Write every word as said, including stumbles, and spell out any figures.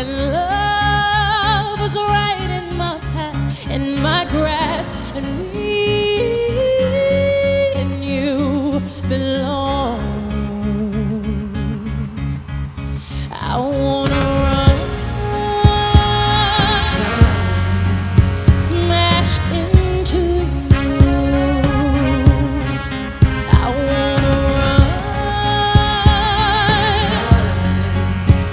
and love was right in my path, in my grasp, and me and you belong. I